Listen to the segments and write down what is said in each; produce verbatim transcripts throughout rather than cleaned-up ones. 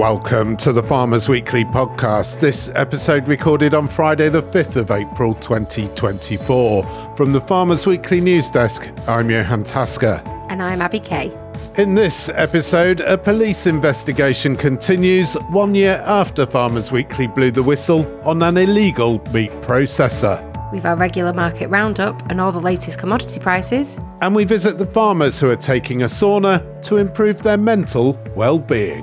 Welcome to the Farmers Weekly podcast. This episode recorded on Friday the fifth of April twenty twenty-four. From the Farmers Weekly news desk, I'm Johan Tasker. And I'm Abby Kay. In this episode, a police investigation continues one year after Farmers Weekly blew the whistle on an illegal meat processor. We've our regular market roundup and all the latest commodity prices. And we visit the farmers who are taking a sauna to improve their mental well-being.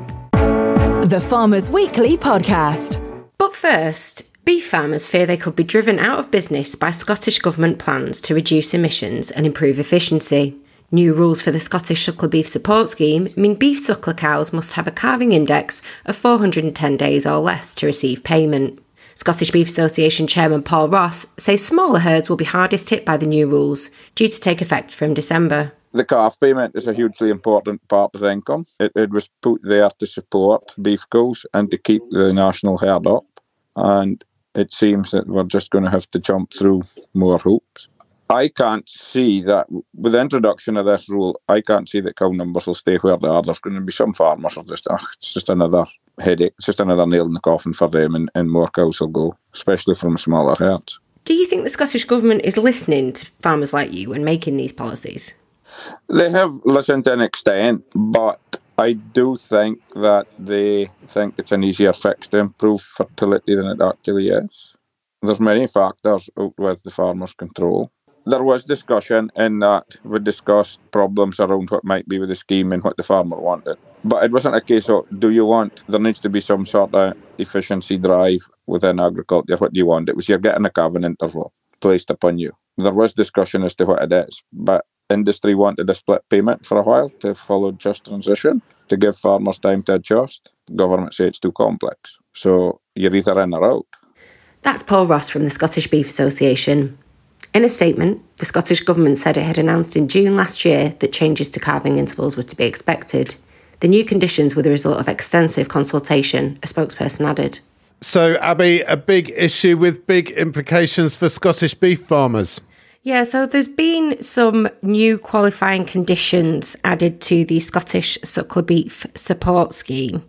The Farmers Weekly podcast. But first, beef farmers fear they could be driven out of business by Scottish Government plans to reduce emissions and improve efficiency. New rules for the Scottish Suckler Beef Support Scheme mean beef suckler cows must have a calving index of four hundred ten days or less to receive payment. Scottish Beef Association Chairman Paul Ross says smaller herds will be hardest hit by the new rules, due to take effect from December. The calf payment is a hugely important part of income. It, it was put there to support beef cows and to keep the national herd up. And it seems that we're just going to have to jump through more hoops. I can't see that, with the introduction of this rule, I can't see that cow numbers will stay where they are. There's going to be some farmers who are just, oh, it's just another headache. It's just another nail in the coffin for them, and, and more cows will go, especially from smaller herds. Do you think the Scottish Government is listening to farmers like you and making these policies? They have listened to an extent, but I do think that they think it's an easier fix to improve fertility than it actually is. There's many factors out with the farmer's control. There was discussion in that we discussed problems around what might be with the scheme and what the farmer wanted. But it wasn't a case of, do you want, there needs to be some sort of efficiency drive within agriculture. What do you want? It was, you're getting a calving interval placed upon you. There was discussion as to what it is, but industry wanted a split payment for a while to follow just transition, to give farmers time to adjust. Government said it's too complex. So you're either in or out. That's Paul Ross from the Scottish Beef Association. In a statement, the Scottish Government said it had announced in June last year that changes to calving intervals were to be expected. The new conditions were the result of extensive consultation, a spokesperson added. So, Abby, a big issue with big implications for Scottish beef farmers. Yeah, so there's been some new qualifying conditions added to the Scottish Suckler Beef Support Scheme,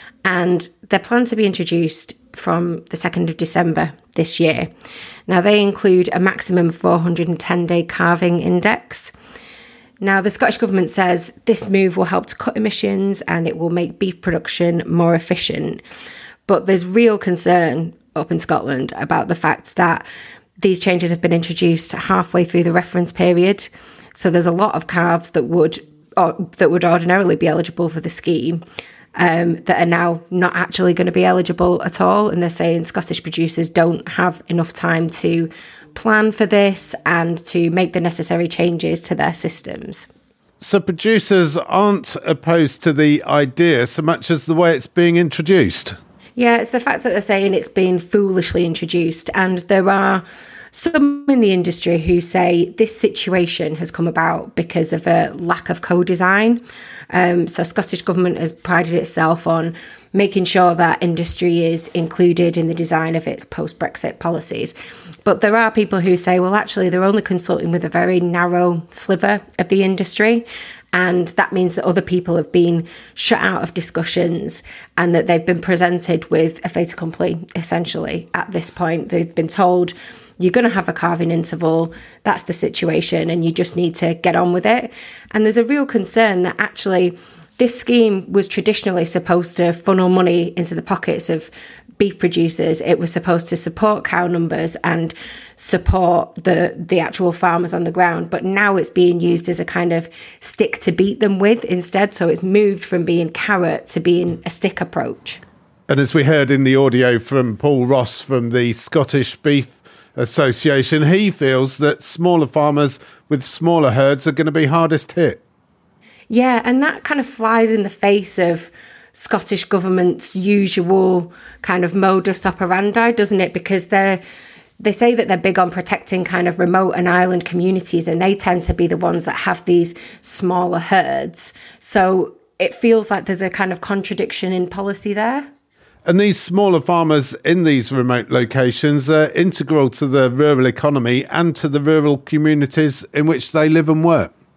and they're planned to be introduced from the second of December this year. Now, they include a maximum four hundred ten day calving index. Now, the Scottish Government says this move will help to cut emissions and it will make beef production more efficient. But there's real concern up in Scotland about the fact that these changes have been introduced halfway through the reference period. So there's a lot of calves that would or, that would ordinarily be eligible for the scheme um, that are now not actually going to be eligible at all. And they're saying Scottish producers don't have enough time to plan for this and to make the necessary changes to their systems. So producers aren't opposed to the idea so much as the way it's being introduced. Yeah, it's the fact that they're saying it's been foolishly introduced, and there are some in the industry who say this situation has come about because of a lack of co-design. Um, so Scottish Government has prided itself on making sure that industry is included in the design of its post-Brexit policies. But there are people who say, well, actually, they're only consulting with a very narrow sliver of the industry. And that means that other people have been shut out of discussions and that they've been presented with a fait accompli, essentially, at this point. They've been told, you're going to have a calving interval, that's the situation, and you just need to get on with it. And there's a real concern that actually this scheme was traditionally supposed to funnel money into the pockets of beef producers. It was supposed to support cow numbers and support the the actual farmers on the ground, but now it's being used as a kind of stick to beat them with instead. So it's moved from being carrot to being a stick approach. And as we heard in the audio from Paul Ross from the Scottish Beef Association, he feels that smaller farmers with smaller herds are going to be hardest hit. Yeah, and that kind of flies in the face of Scottish Government's usual kind of modus operandi, doesn't it? Because they're They say that they're big on protecting kind of remote and island communities, and they tend to be the ones that have these smaller herds. So it feels like there's a kind of contradiction in policy there. And these smaller farmers in these remote locations are integral to the rural economy and to the rural communities in which they live and work.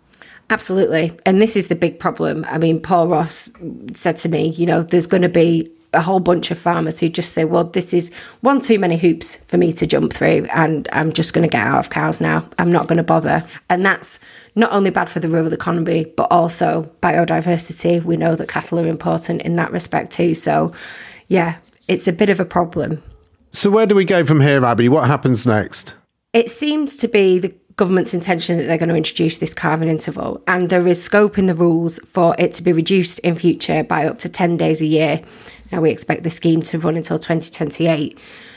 Absolutely. And this is the big problem. I mean, Paul Ross said to me, you know, there's going to be a whole bunch of farmers who just say, well, this is one too many hoops for me to jump through, and I'm just going to get out of cows now. I'm not going to bother. And that's not only bad for the rural economy, but also biodiversity. We know that cattle are important in that respect too. So, yeah, it's a bit of a problem. So where do we go from here, Abby? What happens next? It seems to be the government's intention that they're going to introduce this calving interval, and there is scope in the rules for it to be reduced in future by up to ten days a year. Now, we expect the scheme to run until twenty twenty-eight.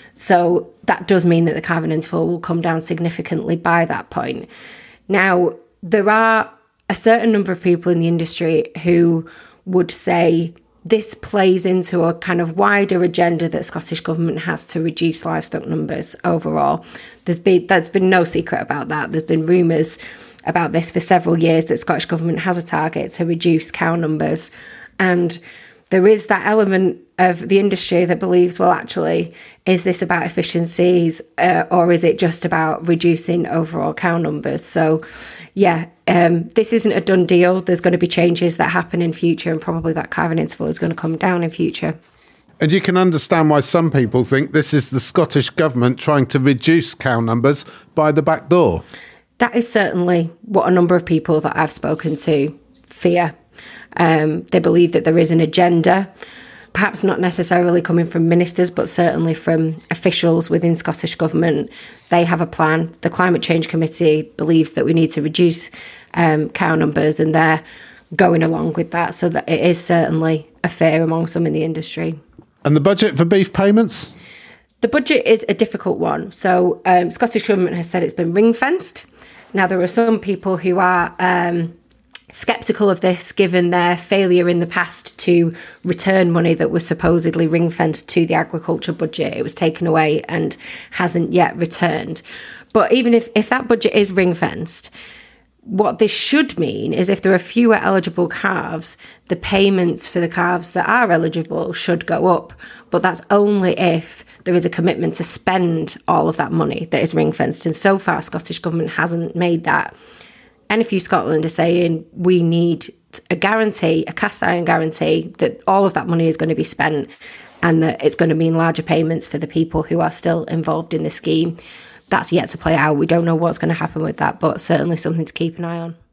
So that does mean that the calving interval will come down significantly by that point. Now, there are a certain number of people in the industry who would say this plays into a kind of wider agenda that Scottish Government has to reduce livestock numbers overall. There's been, there's been no secret about that. There's been rumours about this for several years, that Scottish Government has a target to reduce cow numbers. And there is that element of the industry that believes, well, actually, is this about efficiencies uh, or is it just about reducing overall cow numbers? So, yeah, um, this isn't a done deal. There's going to be changes that happen in future, and probably that calving interval is going to come down in future. And you can understand why some people think this is the Scottish Government trying to reduce cow numbers by the back door. That is certainly what a number of people that I've spoken to fear. Um, they believe that there is an agenda, perhaps not necessarily coming from ministers, but certainly from officials within Scottish Government. They have a plan. The Climate Change Committee believes that we need to reduce um, cow numbers, and they're going along with that. So that it is certainly a fear among some in the industry. And the budget for beef payments? The budget is a difficult one. So um, Scottish Government has said it's been ring-fenced. Now, there are some people who are Um, sceptical of this, given their failure in the past to return money that was supposedly ring-fenced to the agriculture budget. It was taken away and hasn't yet returned. But even if, if that budget is ring-fenced, what this should mean is if there are fewer eligible calves, the payments for the calves that are eligible should go up. But that's only if there is a commitment to spend all of that money that is ring-fenced. And so far, Scottish Government hasn't made that. N F U Scotland are saying we need a guarantee, a cast iron guarantee, that all of that money is going to be spent and that it's going to mean larger payments for the people who are still involved in the scheme. That's yet to play out. We don't know what's going to happen with that, but certainly something to keep an eye on.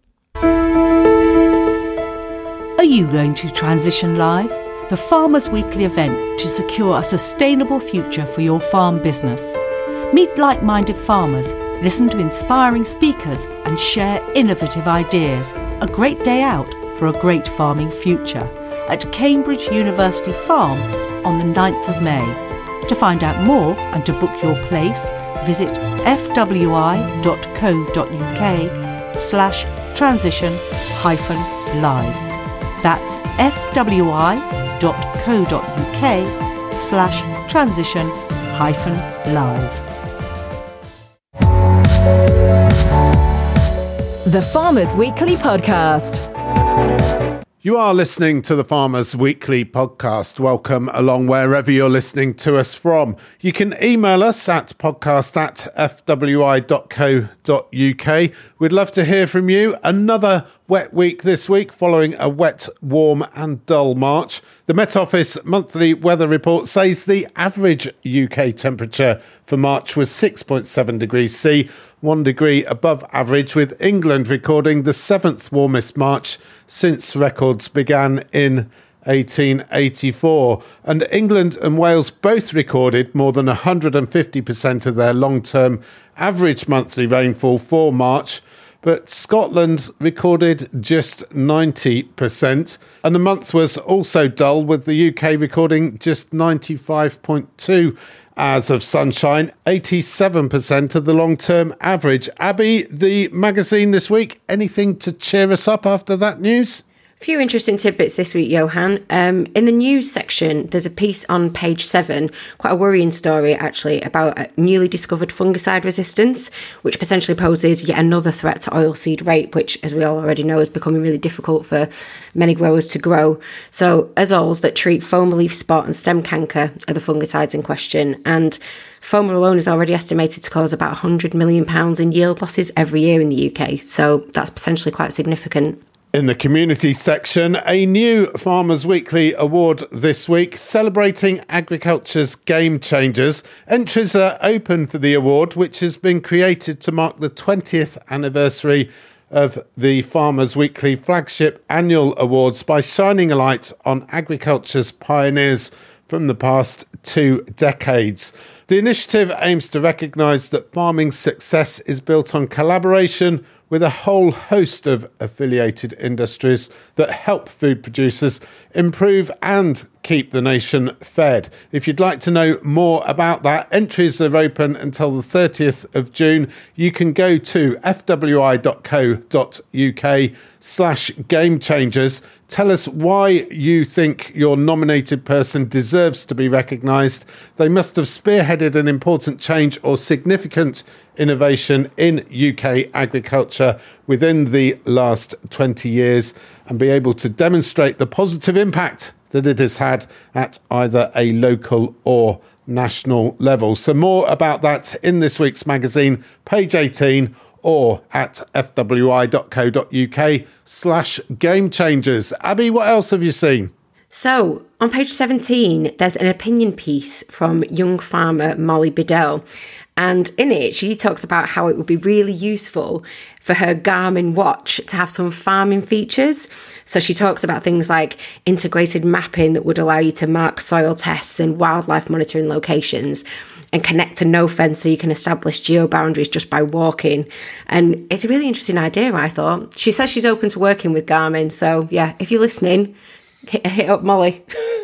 Are you going to Transition Live? The Farmers Weekly event to secure a sustainable future for your farm business. Meet like-minded farmers, listen to inspiring speakers and share innovative ideas. A great day out for a great farming future at Cambridge University Farm on the ninth of May. To find out more and to book your place, visit fwi.co.uk slash transition hyphen live. That's fwi.co.uk slash transition hyphen live. The Farmers Weekly Podcast. You are listening to the Farmers Weekly Podcast. Welcome along wherever you're listening to us from. You can email us at podcast at fwi.co.uk. We'd love to hear from you. Another wet week this week following a wet, warm and dull March. The Met Office monthly weather report says the average U K temperature for March was six point seven degrees C, one degree above average, with England recording the seventh warmest March since records began in eighteen eighty-four. And England and Wales both recorded more than one hundred fifty percent of their long-term average monthly rainfall for March. But Scotland recorded just ninety percent. And the month was also dull, with the U K recording just ninety-five point two hours of sunshine, eighty-seven percent of the long-term average. Abby, the magazine this week, anything to cheer us up after that news? Few interesting tidbits this week, Johan. Um, in the news section, there's a piece on page seven, quite a worrying story actually, about a newly discovered fungicide resistance, which potentially poses yet another threat to oilseed rape, which, as we all already know, is becoming really difficult for many growers to grow. So azoles that treat foam leaf spot and stem canker are the fungicides in question, and foam alone is already estimated to cause about one hundred million pounds in yield losses every year in the U K, so that's potentially quite significant. In the community section, a new Farmers Weekly award this week, celebrating agriculture's game changers. Entries are open for the award, which has been created to mark the twentieth anniversary of the Farmers Weekly flagship annual awards by shining a light on agriculture's pioneers from the past two decades. The initiative aims to recognise that farming's success is built on collaboration with a whole host of affiliated industries that help food producers improve and keep the nation fed. If you'd like to know more about that, entries are open until the thirtieth of June. You can go to fwi.co.uk slash game changers. Tell us why you think your nominated person deserves to be recognised. They must have spearheaded an important change or significant innovation in U K agriculture within the last twenty years and be able to demonstrate the positive impact that it has had at either a local or national level. So more about that in this week's magazine, page eighteen, or at fwi.co.uk slash game changers. Abby, what else have you seen? So, on page seventeen, there's an opinion piece from young farmer Molly Biddell. And in it, she talks about how it would be really useful for her Garmin watch to have some farming features. So she talks about things like integrated mapping that would allow you to mark soil tests and wildlife monitoring locations, and connect to NoFence so you can establish geo boundaries just by walking. And it's a really interesting idea, I thought. She says she's open to working with Garmin. So yeah, if you're listening, hit, hit up Molly.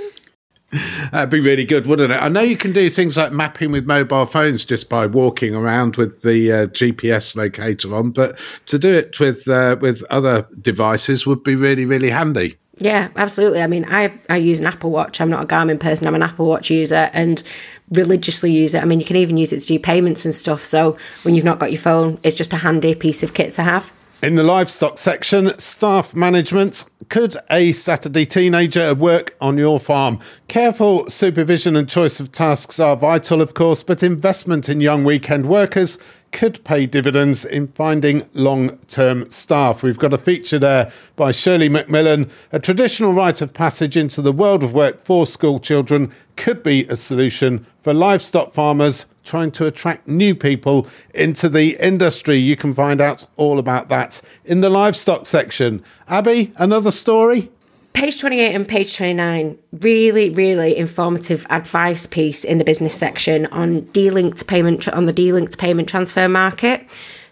That'd be really good, wouldn't it? I know you can do things like mapping with mobile phones just by walking around with the uh, G P S locator on, but to do it with uh, with other devices would be really, really handy. Yeah, absolutely. I mean, I, I use an Apple Watch. I'm not a Garmin person. I'm an Apple Watch user and religiously use it. I mean, you can even use it to do payments and stuff. So when you've not got your phone, it's just a handy piece of kit to have. In the livestock section, staff management. Could a Saturday teenager work on your farm? Careful supervision and choice of tasks are vital, of course, but investment in young weekend workers could pay dividends in finding long-term staff. We've got a feature there by Shirley McMillan. A traditional rite of passage into the world of work for school children could be a solution for livestock farmers trying to attract new people into the industry. You can find out all about that in the livestock section. Abby, another story? Page twenty-eight and page twenty-nine, really, really informative advice piece in the business section on de-linked payment, on the de-linked payment transfer market.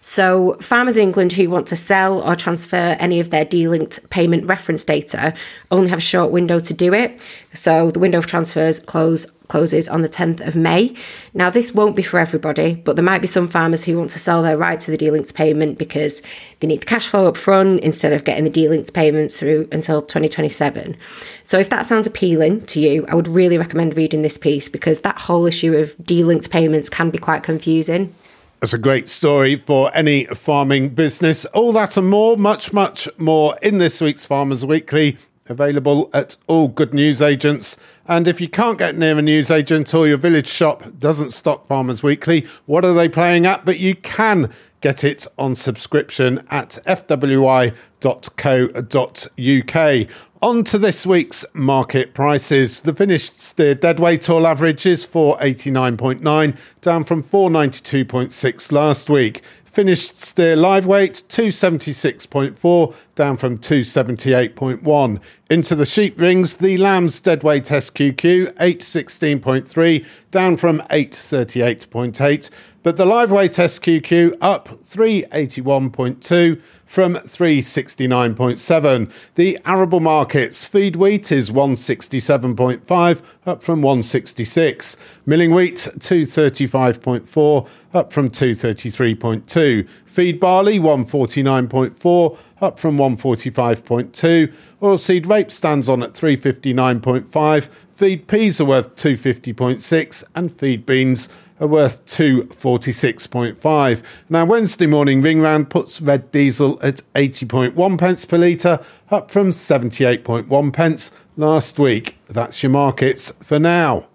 So farmers in England who want to sell or transfer any of their de-linked payment reference data only have a short window to do it. So the window of transfers close closes on the tenth of May. Now, this won't be for everybody, but there might be some farmers who want to sell their right to the de-linked payment because they need the cash flow up front instead of getting the de-linked payments through until twenty twenty-seven. So if that sounds appealing to you, I would really recommend reading this piece because that whole issue of de-linked payments can be quite confusing. That's a great story for any farming business. All that and more, much, much more in this week's Farmers Weekly, available at all good newsagents. And if you can't get near a newsagent or your village shop doesn't stock Farmers Weekly, what are they playing at? But you can get it on subscription at f w i dot co dot u k. On to this week's market prices. The finished steer deadweight all average is four eighty-nine point nine, down from four ninety-two point six last week. Finished steer live weight two seventy-six point four, down from two seventy-eight point one. Into the sheep rings, the lamb's deadweight S Q Q eight sixteen point three, down from eight thirty-eight point eight. But the live weight S Q Q up three eighty-one point two from three sixty-nine point seven. The arable markets, feed wheat is one sixty-seven point five, up from one sixty-six. Milling wheat two thirty-five point four, up from two thirty-three point two. Feed barley one forty-nine point four, up from one forty-five point two. Oilseed rape stands on at three fifty-nine point five. Feed peas are worth two fifty point six, and feed beans are worth two forty-six point five. Now, Wednesday morning ring round puts red diesel at eighty point one pence per litre, up from seventy-eight point one pence last week. That's your markets for now.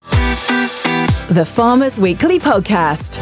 The Farmers Weekly Podcast.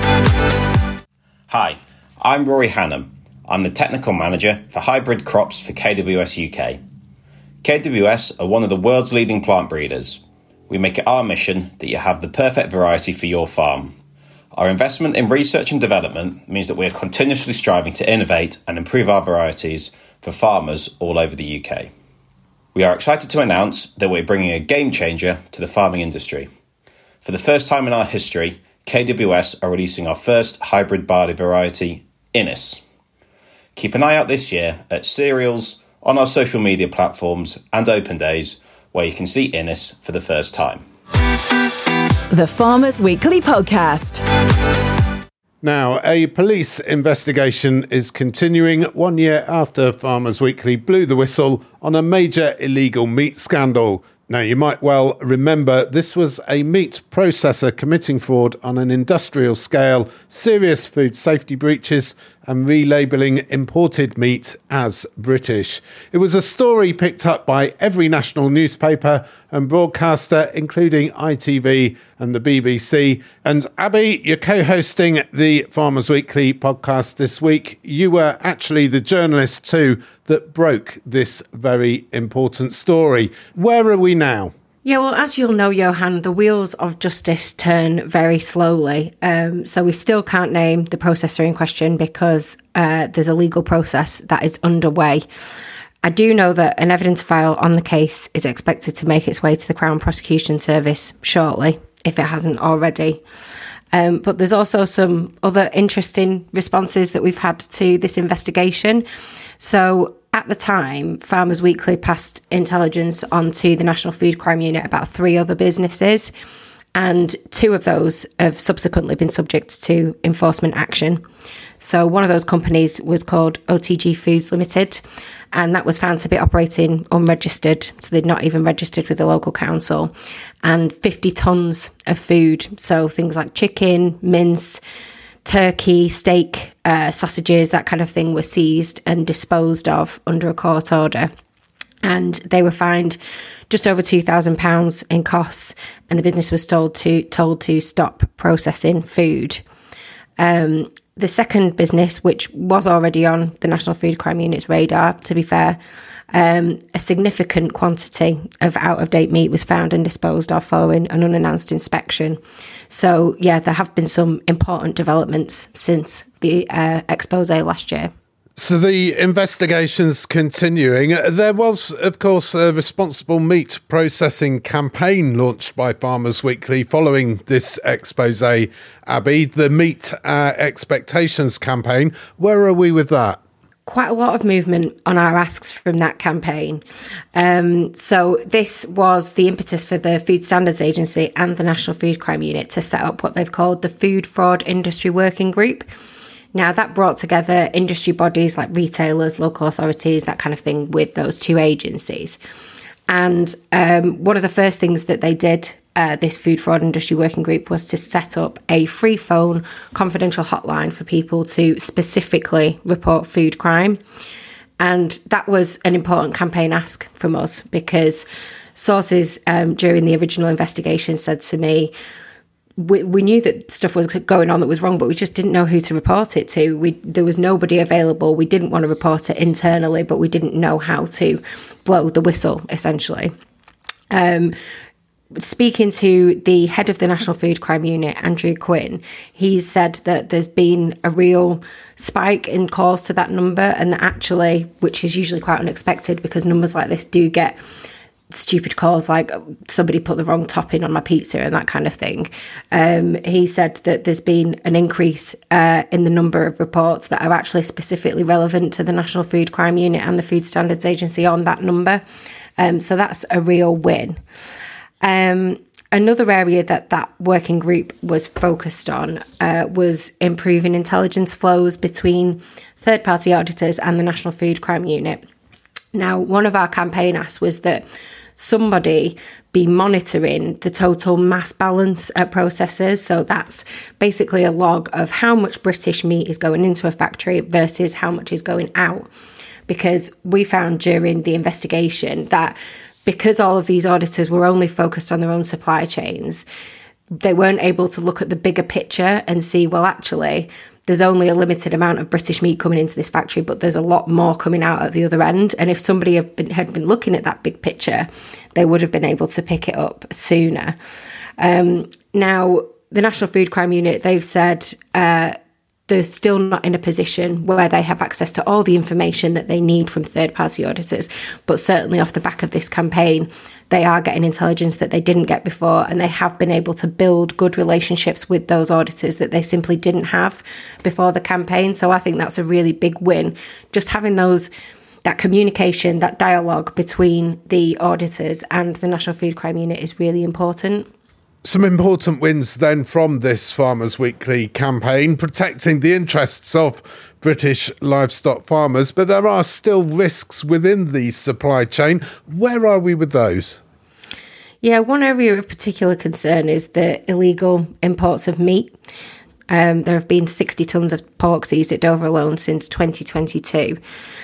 Hi, I'm Rory Hannam. I'm the Technical Manager for Hybrid Crops for K W S U K. K W S are one of the world's leading plant breeders. We make it our mission that you have the perfect variety for your farm. Our investment in research and development means that we are continuously striving to innovate and improve our varieties for farmers all over the U K. We are excited to announce that we're bringing a game changer to the farming industry. For the first time in our history, K W S are releasing our first hybrid barley variety, Innis. Keep an eye out this year at cereals, on our social media platforms and open days where you can see Innis for the first time. The Farmers Weekly Podcast. Now, a police investigation is continuing one year after Farmers Weekly blew the whistle on a major illegal meat scandal. Now, you might well remember this was a meat processor committing fraud on an industrial scale, serious food safety breaches, and relabelling imported meat as British. It was a story picked up by every national newspaper and broadcaster, including I T V and the B B C. And Abby, you're co-hosting the Farmers Weekly podcast this week. You were actually the journalist too that broke this very important story. Where are we now? Yeah, well, as you'll know, Johan, the wheels of justice turn very slowly. Um, so we still can't name the processor in question because uh, there's a legal process that is underway. I do know that an evidence file on the case is expected to make its way to the Crown Prosecution Service shortly, if it hasn't already. Um, but there's also some other interesting responses that we've had to this investigation. So at the time, Farmers Weekly passed intelligence onto the National Food Crime Unit about three other businesses, and two of those have subsequently been subject to enforcement action. So one of those companies was called O T G Foods Limited, and that was found to be operating unregistered, so they'd not even registered with the local council, and fifty tonnes of food, so things like chicken, mince, turkey, steak, uh, sausages, that kind of thing were seized and disposed of under a court order. And they were fined just over two thousand pounds in costs, and the business was told to told to stop processing food. Um, the second business, which was already on the National Food Crime Unit's radar, to be fair, um, a significant quantity of out-of-date meat was found and disposed of following an unannounced inspection. So, yeah, there have been some important developments since the uh, expose last year. So the investigation's continuing. There was, of course, a responsible meat processing campaign launched by Farmers Weekly following this expose, Abby, the Meat uh, Expectations campaign. Where are we with that? Quite a lot of movement on our asks from that campaign. Um, so this was the impetus for the Food Standards Agency and the National Food Crime Unit to set up what they've called the Food Fraud Industry Working Group. Now, that brought together industry bodies like retailers, local authorities, that kind of thing, with those two agencies. And um, one of the first things that they did, uh, this Food Fraud Industry Working Group, was to set up a free phone confidential hotline for people to specifically report food crime. And that was an important campaign ask from us, because sources um, during the original investigation said to me, We, we knew that stuff was going on that was wrong, but we just didn't know who to report it to. We there was nobody available. We didn't want to report it internally, but we didn't know how to blow the whistle, essentially. Um, speaking to the head of the National Food Crime Unit, Andrew Quinn, he said that there's been a real spike in calls to that number, and that actually, which is usually quite unexpected because numbers like this do get stupid calls like somebody put the wrong topping on my pizza and that kind of thing. Um, he said that there's been an increase uh, in the number of reports that are actually specifically relevant to the National Food Crime Unit and the Food Standards Agency on that number. Um, so that's a real win. Um, another area that that working group was focused on uh, was improving intelligence flows between third-party auditors and the National Food Crime Unit. Now, one of our campaign asks was that somebody be monitoring the total mass balance uh, processes. So that's basically a log of how much British meat is going into a factory versus how much is going out. Because we found during the investigation that because all of these auditors were only focused on their own supply chains, they weren't able to look at the bigger picture and see, well, actually, there's only a limited amount of British meat coming into this factory, but there's a lot more coming out at the other end. And if somebody had been, had been looking at that big picture, they would have been able to pick it up sooner. Um, now, the National Food Crime Unit, they've said uh, they're still not in a position where they have access to all the information that they need from third-party auditors. But certainly off the back of this campaign, they are getting intelligence that they didn't get before, and they have been able to build good relationships with those auditors that they simply didn't have before the campaign. So I think that's a really big win. Just having those that communication, that dialogue between the auditors and the National Food Crime Unit is really important. Some important wins then from this Farmers Weekly campaign, protecting the interests of British livestock farmers, but there are still risks within the supply chain. Where are we with those? Yeah, one area of particular concern is the illegal imports of meat. Um, there have been sixty tonnes of pork seized at Dover alone since twenty twenty-two.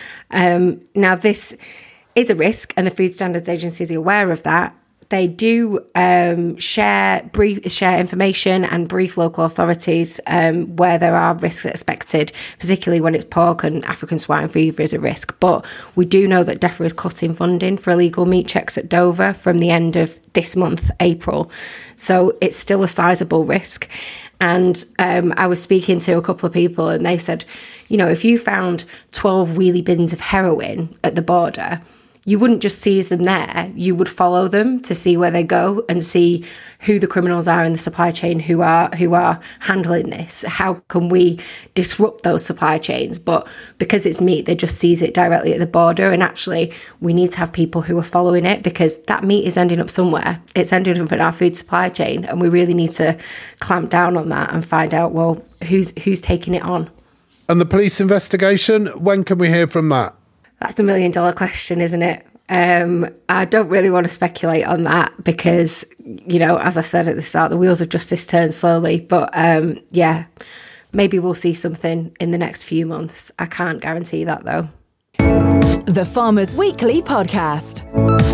Um, now, this is a risk, and the Food Standards Agency is aware of that. They do um, share brief, share information and brief local authorities um, where there are risks expected, particularly when it's pork and African swine fever is a risk. But we do know that DEFRA is cutting funding for illegal meat checks at Dover from the end of this month, April. So it's still a sizable risk. And um, I was speaking to a couple of people and they said, you know, if you found twelve wheelie bins of heroin at the border, you wouldn't just seize them there, you would follow them to see where they go and see who the criminals are in the supply chain who are who are handling this. How can we disrupt those supply chains? But because it's meat, they just seize it directly at the border. And actually, we need to have people who are following it because that meat is ending up somewhere. It's ending up in our food supply chain. And we really need to clamp down on that and find out, well, who's who's taking it on. And the police investigation, when can we hear from that? That's the million dollar question, isn't it? Um, I don't really want to speculate on that because, you know, as I said at the start, the wheels of justice turn slowly. But um, yeah, maybe we'll see something in the next few months. I can't guarantee that, though. The Farmers Weekly Podcast.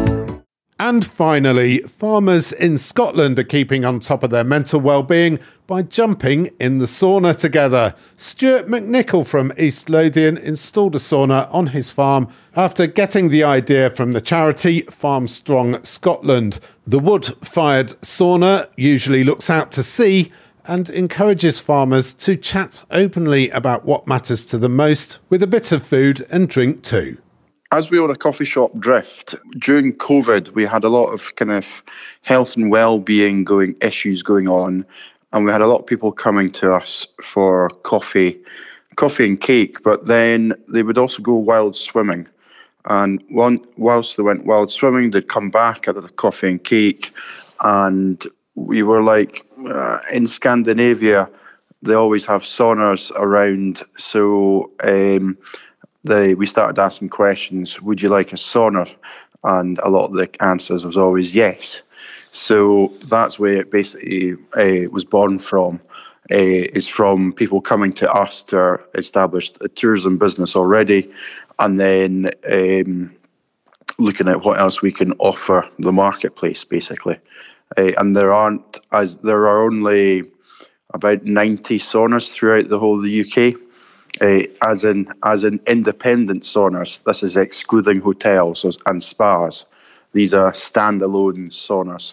And finally, farmers in Scotland are keeping on top of their mental well-being by jumping in the sauna together. Stuart McNichol from East Lothian installed a sauna on his farm after getting the idea from the charity Farm Strong Scotland. The wood-fired sauna usually looks out to sea and encourages farmers to chat openly about what matters to them most, with a bit of food and drink too. As we were a coffee shop drift, during COVID, we had a lot of kind of health and well-being going issues going on, and we had a lot of people coming to us for coffee, coffee and cake. But then they would also go wild swimming, and one, whilst they went wild swimming, they'd come back out of the coffee and cake, and we were like, uh, in Scandinavia, they always have saunas around, so. Um, They, we started asking questions, would you like a sauna? And a lot of the answers was always yes. So that's where it basically uh, was born from. Uh, it's from people coming to us to establish a tourism business already, and then um, looking at what else we can offer the marketplace, basically. Uh, and there aren't, as there are only about ninety saunas throughout the whole of the U K. Uh, as in as in independent saunas. This is excluding hotels and spas. These are standalone saunas.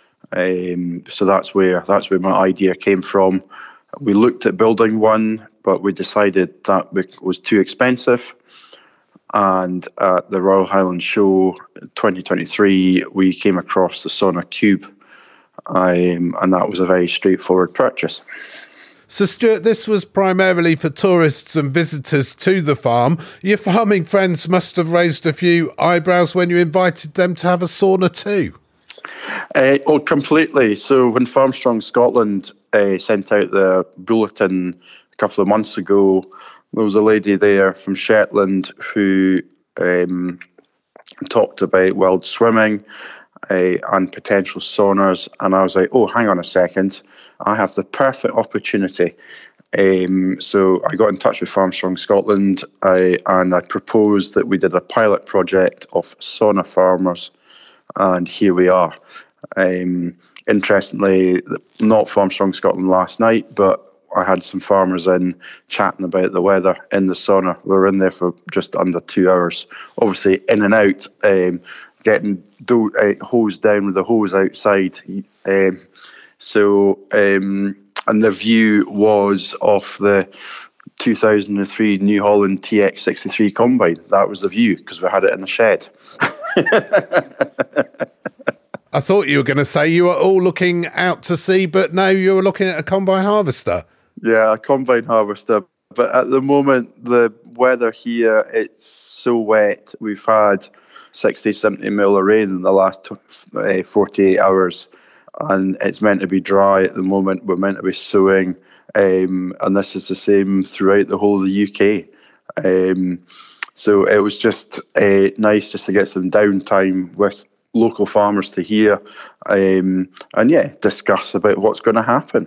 Um, so that's where that's where my idea came from. We looked at building one, but we decided that it was too expensive, And at the Royal Highland Show twenty twenty-three, we came across the Sauna Cube, um, and that was a very straightforward purchase. So, Stuart, this was primarily for tourists and visitors to the farm. Your farming friends must have raised a few eyebrows when you invited them to have a sauna too. Uh, oh, completely. So when Farmstrong Scotland uh, sent out the bulletin a couple of months ago, there was a lady there from Shetland who um, talked about wild swimming uh, and potential saunas. And I was like, oh, hang on a second. I have the perfect opportunity. Um, so I got in touch with Farmstrong Scotland uh, and I proposed that we did a pilot project of sauna farmers. And here we are. Um, interestingly, not Farmstrong Scotland last night, but I had some farmers in chatting about the weather in the sauna. We were in there for just under two hours. Obviously, in and out, um, getting do- uh, hosed down with the hose outside. Um, so, um, and the view was off the two thousand three New Holland T X sixty-three Combine. That was the view because we had it in the shed. I thought you were going to say you were all looking out to sea, but no, you were looking at a combine harvester. Yeah, a combine harvester. But at the moment, the weather here, it's so wet. We've had sixty, seventy mil of rain in the last uh, forty-eight hours, and it's meant to be dry at the moment. We're meant to be sowing, um, and this is the same throughout the whole of the U K. Um, so it was just uh, nice just to get some downtime with local farmers to hear, um, and yeah, discuss about what's going to happen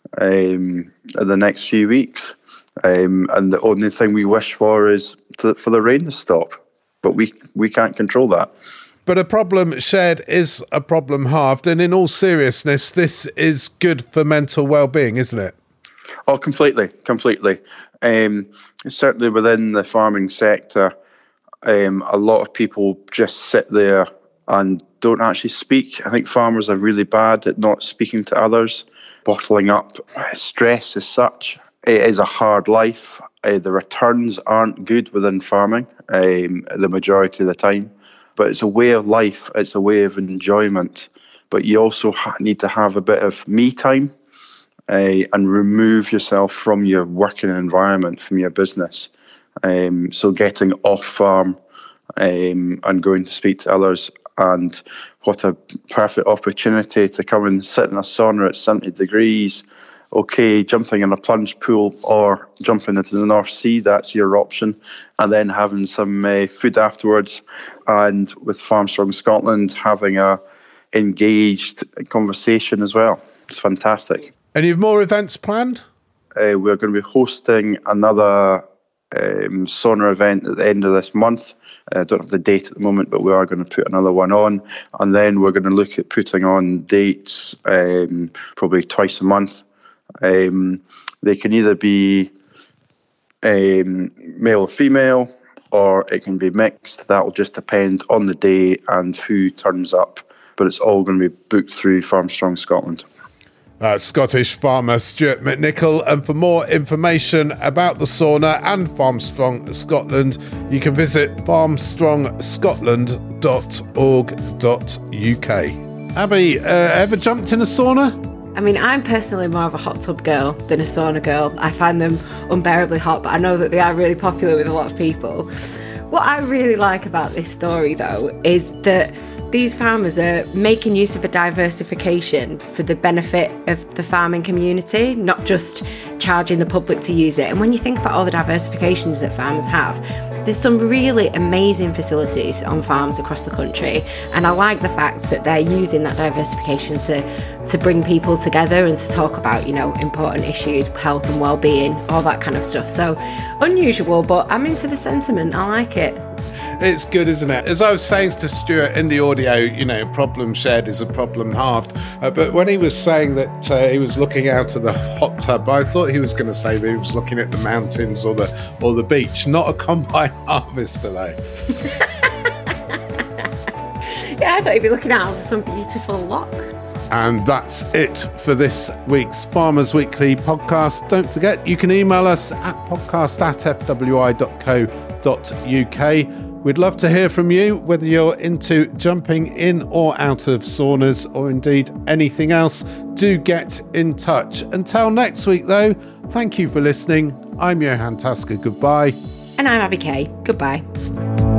um, in the next few weeks. Um, and the only thing we wish for is to, for the rain to stop, but we we can't control that. But a problem shared is a problem halved, and in all seriousness, this is good for mental well-being, isn't it? Oh, completely, completely. Um, certainly within the farming sector, um, a lot of people just sit there and don't actually speak. I think farmers are really bad at not speaking to others, bottling up stress as such. It is a hard life. Uh, the returns aren't good within farming um, the majority of the time, but it's a way of life. It's a way of enjoyment. But you also ha- need to have a bit of me time uh, and remove yourself from your working environment, from your business. Um, so getting off farm um, and going to speak to others. And what a perfect opportunity to come and sit in a sauna at seventy degrees. Okay, jumping in a plunge pool or jumping into the North Sea, that's your option. And then having some uh, food afterwards. And with Farmstrong Scotland, having a engaged conversation as well. It's fantastic. And you have more events planned? Uh, we're going to be hosting another um, sauna event at the end of this month. I uh, don't have the date at the moment, but we are going to put another one on. And then we're going to look at putting on dates um, probably twice a month. Um, they can either be um, male or female, or it can be mixed. That will just depend on the day and who turns up. But it's all going to be booked through Farmstrong Scotland. Uh, Scottish farmer Stuart McNichol. And for more information about the sauna and Farmstrong Scotland, you can visit farmstrong scotland dot org dot U K. Abby, uh, ever jumped in a sauna? I mean, I'm personally more of a hot tub girl than a sauna girl. I find them unbearably hot, but I know that they are really popular with a lot of people. What I really like about this story, though, is that these farmers are making use of a diversification for the benefit of the farming community, not just charging the public to use it. And when you think about all the diversifications that farmers have, there's some really amazing facilities on farms across the country. And I like the fact that they're using that diversification to, to bring people together and to talk about, you know, important issues, health and well-being, all that kind of stuff. So unusual, but I'm into the sentiment. I like it. It's good, isn't it? As I was saying to Stuart in the audio, you know, problem shared is a problem halved. Uh, but when he was saying that uh, he was looking out of the hot tub, I thought he was going to say that he was looking at the mountains or the or the beach, not a combine harvester, though. Yeah, I thought he'd be looking out to some beautiful loch. And that's it for this week's Farmers Weekly podcast. Don't forget, you can email us at podcast at f w i dot co dot U K. We'd love to hear from you, whether you're into jumping in or out of saunas or indeed anything else. Do get in touch. Until next week, though, thank you for listening. I'm Johan Tasker. Goodbye. And I'm Abby Kay. Goodbye.